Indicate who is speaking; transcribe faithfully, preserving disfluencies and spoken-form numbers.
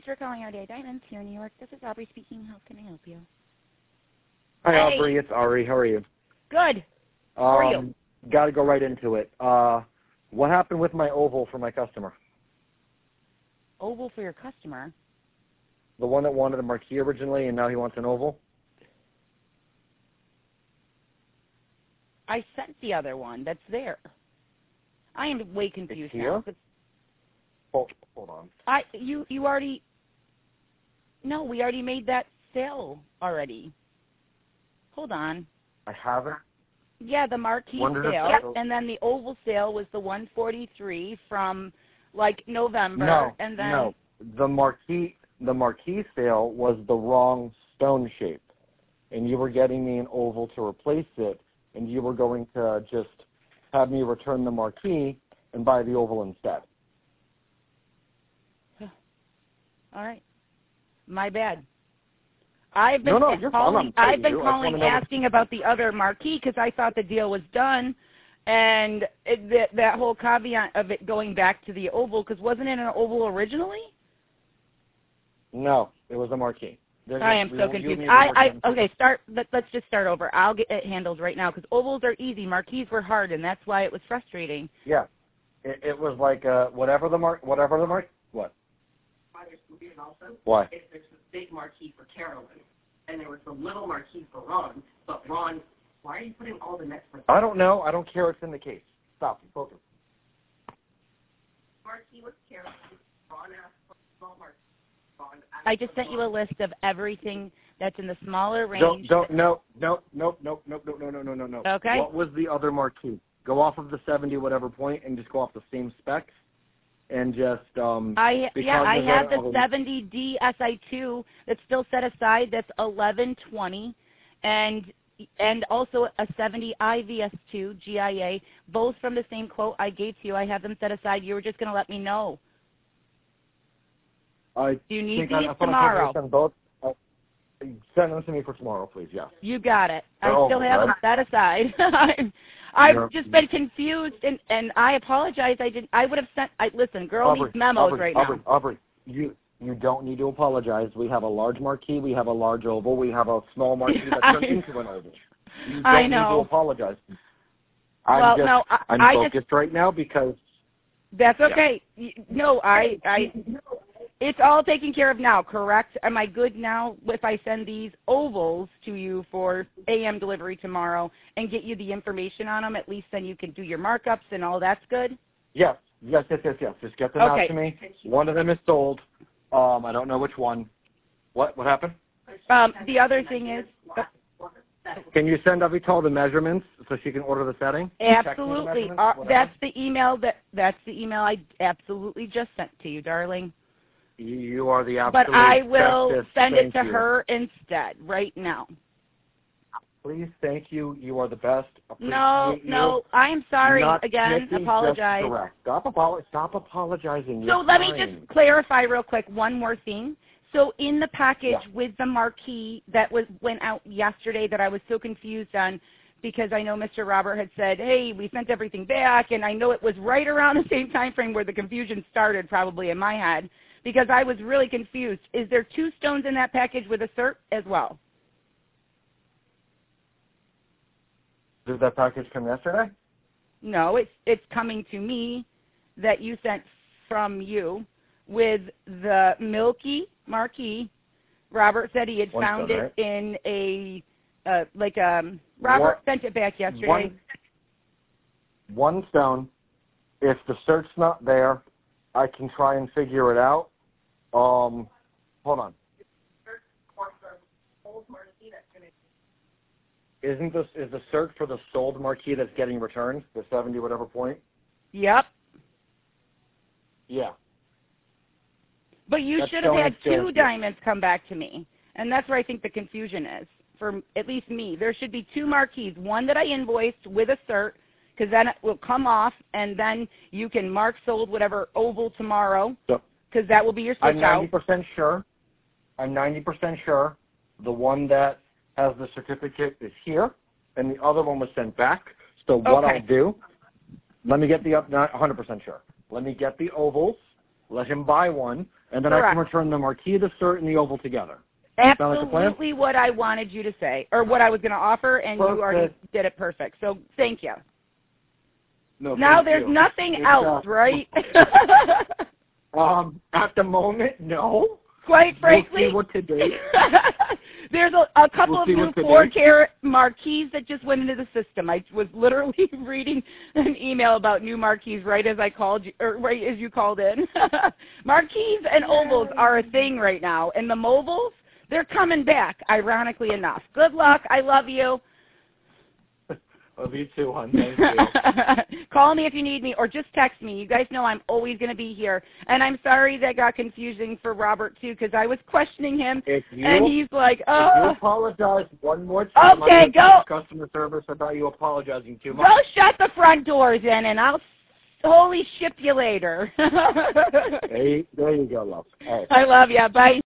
Speaker 1: for calling our Day Diamonds here in New York. This is Aubrey speaking. How can I help you?
Speaker 2: Hi,
Speaker 1: Hey.
Speaker 2: Aubrey. It's Ari. How are you?
Speaker 1: Good. How
Speaker 2: um,
Speaker 1: are you?
Speaker 2: Got to go right into it. Uh, what happened with my oval for my customer?
Speaker 1: Oval for your customer?
Speaker 2: The one that wanted a marquee originally, and now he wants an oval?
Speaker 1: I sent the other one. That's there. I am way confused
Speaker 2: it's here?
Speaker 1: now.
Speaker 2: Hold, hold on.
Speaker 1: I you you already. No, we already made that sale already. Hold on.
Speaker 2: I haven't.
Speaker 1: Yeah, the marquee
Speaker 2: Wondered
Speaker 1: sale,
Speaker 2: if that-
Speaker 1: and then the oval sale was the one forty-three from like November,
Speaker 2: No,
Speaker 1: and then
Speaker 2: no. The marquee, the marquee sale was the wrong stone shape, and you were getting me an oval to replace it, and you were going to just have me return the marquee and buy the oval instead.
Speaker 1: All right. My bad. I've been
Speaker 2: No, no, you're fine.
Speaker 1: calling.
Speaker 2: I'm
Speaker 1: I've been
Speaker 2: you. I just
Speaker 1: calling,
Speaker 2: wanna know
Speaker 1: asking about the other marquee because I thought the deal was done, and it, that that whole caveat of it going back to the oval, because wasn't it an oval originally?
Speaker 2: No, it was a marquee. There's
Speaker 1: I
Speaker 2: a-
Speaker 1: am
Speaker 2: we-
Speaker 1: so
Speaker 2: you
Speaker 1: confused.
Speaker 2: and me were
Speaker 1: I,
Speaker 2: working-
Speaker 1: I okay. Start. Let, let's just start over. I'll get it handled right now because ovals are easy. Marquees were hard, and that's why it was frustrating.
Speaker 2: Yeah, it, it was like uh, whatever the mark, whatever the mark, what?
Speaker 3: Why there's confusion also?
Speaker 2: Why?
Speaker 3: Is there's the big marquee for Carolyn, and there was the little marquee for Ron, but Ron, why are you putting all the next for
Speaker 2: I don't know. I don't care. It's in the case. Stop. Focus.
Speaker 3: marquee was Carolyn. Ron asked for a small marquee. Ron asked
Speaker 1: I just
Speaker 3: for
Speaker 1: sent you a
Speaker 3: Ron.
Speaker 1: list of everything that's in the smaller range.
Speaker 2: Don't, don't, no, no, no, no, no, no, no, no, no, no, no.
Speaker 1: Okay.
Speaker 2: What was the other marquee? Go off of the seventy whatever point and just go off the same specs and just, um,
Speaker 1: I
Speaker 2: because
Speaker 1: yeah, I
Speaker 2: of
Speaker 1: have
Speaker 2: that,
Speaker 1: the seventy D S I two that's still set aside. That's eleven twenty, and and also a seventy I V S two G I A, both from the same quote I gave to you. I have them set aside. You were just going to let me know.
Speaker 2: I
Speaker 1: Do you need
Speaker 2: think
Speaker 1: these
Speaker 2: I, I thought I
Speaker 1: tomorrow?
Speaker 2: send both. Uh, send them to me for tomorrow, please. Yes.
Speaker 1: You got it.
Speaker 2: They're
Speaker 1: I still
Speaker 2: over,
Speaker 1: have
Speaker 2: right?
Speaker 1: them set aside. I'm- I've
Speaker 2: You're-
Speaker 1: just been confused, and and I apologize. I didn't. I would have sent. I listen. Girl
Speaker 2: Aubrey,
Speaker 1: needs memos
Speaker 2: Aubrey,
Speaker 1: right
Speaker 2: Aubrey,
Speaker 1: now.
Speaker 2: Aubrey, you you don't need to apologize. We have a large marquee. We have a large oval. We have a small marquee that turned
Speaker 1: I-
Speaker 2: into an oval. You don't
Speaker 1: I
Speaker 2: need to
Speaker 1: know.
Speaker 2: apologize. I'm
Speaker 1: Well,
Speaker 2: just,
Speaker 1: no, I-
Speaker 2: I'm
Speaker 1: I just-
Speaker 2: focused right now because
Speaker 1: That's okay. Y No, I I. It's all taken care of now, correct? Am I good now if I send these ovals to you for A M delivery tomorrow and get you the information on them? At least then you can do your markups and all that's good?
Speaker 2: yes, yes, yes, yes, yes. Just get them
Speaker 1: Okay.
Speaker 2: out to me. One of them is sold. Um, I don't know which one. What what happened?
Speaker 1: Um, the other thing is,
Speaker 2: Can you send Avital the measurements so she can order the setting? Text me the
Speaker 1: absolutely,
Speaker 2: measurements,
Speaker 1: uh,
Speaker 2: whatever.
Speaker 1: that's the email that that's the email I absolutely just sent to you, darling.
Speaker 2: You, you are the absolute
Speaker 1: But I will
Speaker 2: bestest.
Speaker 1: send it
Speaker 2: Thank
Speaker 1: to
Speaker 2: you.
Speaker 1: her instead right now.
Speaker 2: Please, thank you. You are the best. Appreciate
Speaker 1: No,
Speaker 2: you.
Speaker 1: no, I'm sorry
Speaker 2: Not
Speaker 1: again.
Speaker 2: snippy, just
Speaker 1: Apologize.
Speaker 2: direct. Stop, apolo- stop apologizing.
Speaker 1: So
Speaker 2: You're
Speaker 1: let me
Speaker 2: fine.
Speaker 1: just clarify real quick one more thing. So in the package
Speaker 2: Yeah.
Speaker 1: with the marquee that was went out yesterday that I was so confused on because I know Mister Robert had said, hey, we sent everything back, and I know it was right around the same time frame where the confusion started probably in my head because I was really confused. Is there two stones in that package with a cert as well?
Speaker 2: Did that package come yesterday?
Speaker 1: No, it's it's coming to me that you sent from you with the Milky Marquee. Robert said he had
Speaker 2: One
Speaker 1: found
Speaker 2: stone,
Speaker 1: it
Speaker 2: right?
Speaker 1: in a uh, like um Robert
Speaker 2: What-
Speaker 1: sent it back yesterday.
Speaker 2: One, one stone. If the cert's not there, I can try and figure it out. Um, hold on. Isn't this is the cert for the sold marquee that's getting returned, the seventy whatever point?
Speaker 1: Yep.
Speaker 2: Yeah.
Speaker 1: But you
Speaker 2: That's
Speaker 1: should have
Speaker 2: going
Speaker 1: had
Speaker 2: still-
Speaker 1: two diamonds come back to me. And that's where I think the confusion is, for at least me. There should be two marquees, one that I invoiced with a cert, because then it will come off, and then you can mark sold whatever oval tomorrow,
Speaker 2: So
Speaker 1: because that will be your switch
Speaker 2: I'm ninety
Speaker 1: out.
Speaker 2: percent sure. I'm ninety percent sure the one that has the certificate is here, and the other one was sent back. So what
Speaker 1: Okay.
Speaker 2: I'll do, let me get the up. Not one hundred percent sure. Let me get the ovals. Let him buy one. and then
Speaker 1: Correct.
Speaker 2: I can return the marquee, the skirt, and the oval together. Sound like a plan?
Speaker 1: Absolutely what I wanted you to say, or what I was going to offer, and
Speaker 2: Perfect.
Speaker 1: you already did it perfect. So thank you.
Speaker 2: No,
Speaker 1: Now
Speaker 2: thank
Speaker 1: there's
Speaker 2: you.
Speaker 1: nothing
Speaker 2: It's,
Speaker 1: else,
Speaker 2: uh,
Speaker 1: right?
Speaker 2: um, at the moment, no.
Speaker 1: Quite frankly,
Speaker 2: We'll see what today.
Speaker 1: There's a, a couple
Speaker 2: We'll
Speaker 1: of
Speaker 2: see
Speaker 1: new
Speaker 2: what today-
Speaker 1: four-carat marquees that just went into the system. I was literally reading an email about new marquees right as I called you, or right as you called in. Marquees and ovals are a thing right now, and the mobiles, they're coming back, ironically enough. Good luck. I love you.
Speaker 2: Love you too, hon. Thank you.
Speaker 1: Call me if you need me, or just text me. You guys know I'm always going to be here. And I'm sorry that got confusing for Robert, too, because I was questioning him,
Speaker 2: If you,
Speaker 1: and he's like,
Speaker 2: if you
Speaker 1: oh.
Speaker 2: apologize one more time,
Speaker 1: Okay,
Speaker 2: I'm
Speaker 1: go.
Speaker 2: customer service about you apologizing too much.
Speaker 1: Go shut the front doors in, and I'll holy ship you later.
Speaker 2: Hey, there you go, love. All right.
Speaker 1: I love you. Bye.